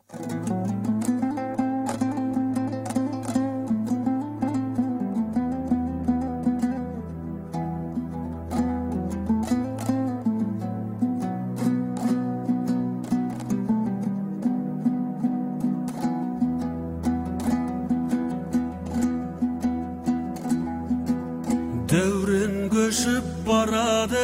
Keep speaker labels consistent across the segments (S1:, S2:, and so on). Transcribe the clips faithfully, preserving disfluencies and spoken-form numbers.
S1: Дәурен көшіп барады,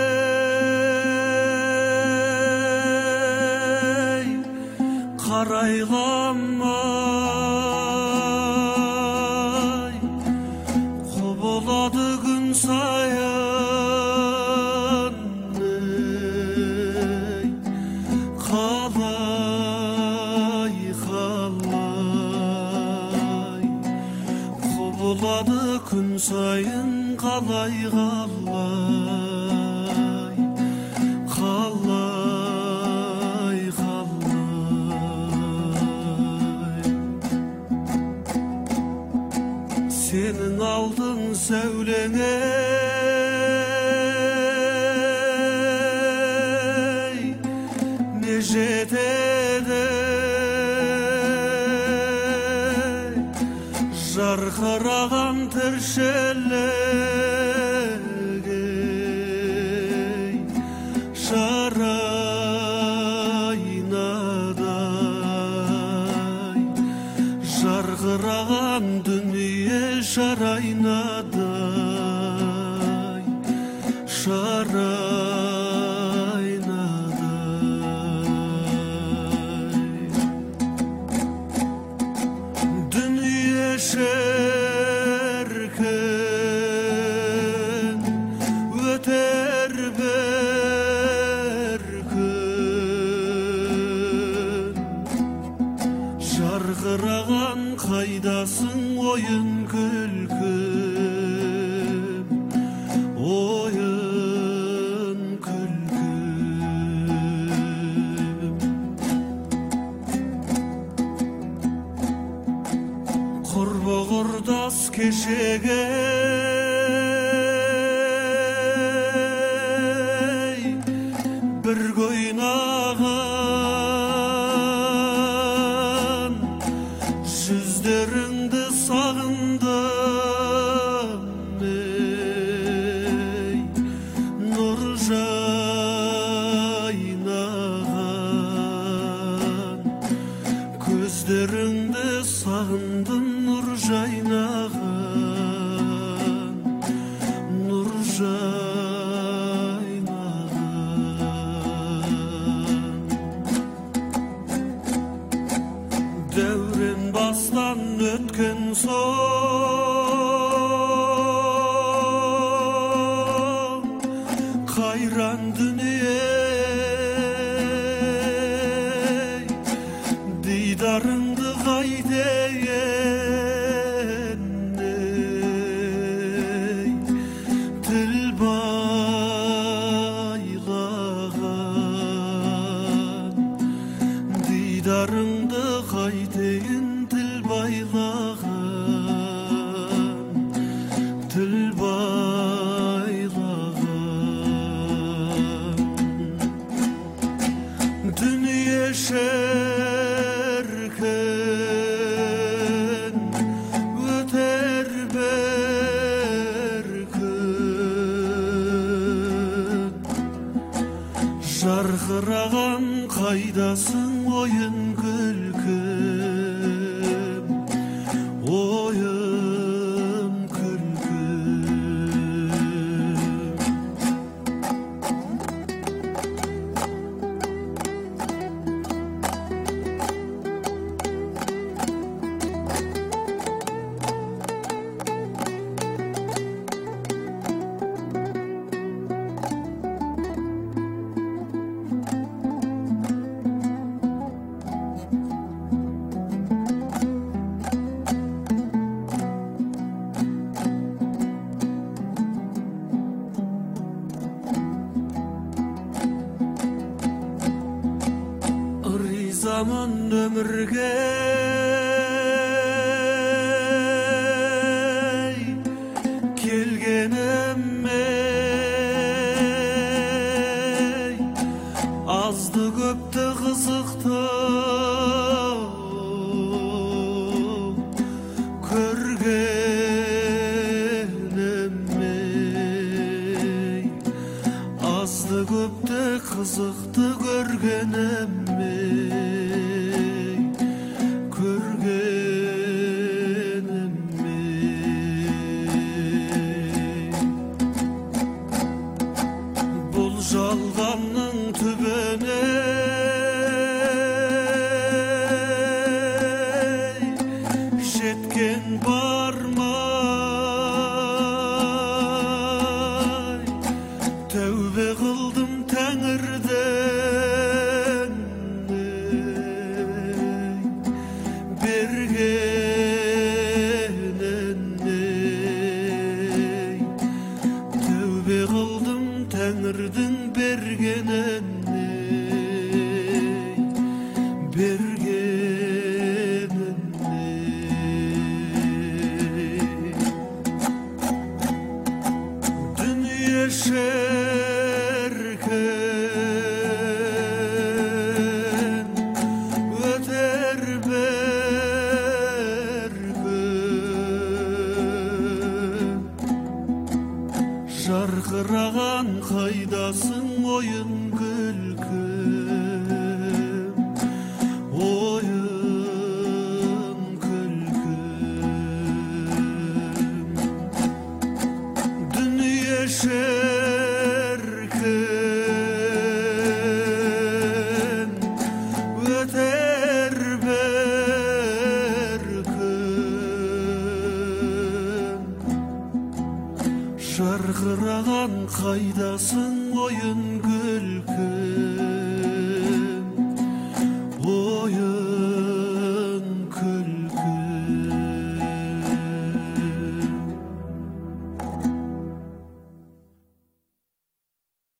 S1: қарайламай, құбылады күн сайын, қалай, қалай, құбылады күн сайын, қалай, қалай, қалай, қалай. Сенің алдың сәулеңе, не жетеді, жарқыраған тіршілік, жарайнадай, жарқыраған дүние жарайнадай, жарайнадай. Дүние шіркін, өтер бір күн, жарқыраған қайдасың ойын күлкім, ойын күлкім. Құрбы құрдас кешегі, бір ойнаған, жүздеріңді сағындым, нұр жайнаған, көздеріңді сағындым, нұр жайнаған, нұр жайнаған. Дәурен бастан өткен соң, қайран дүние, дидарыңды қайтейін, тіл байлаған, дидарыңды қайтейін, тіл байлаған, тіл байлаған. Дүние шіркін, өтер бір күн, жарқыраған қайдасың ойын күлкім, ойын күлкім. Ризамын өмірге, келгеніме, азды көпті қызықты сүйгенемми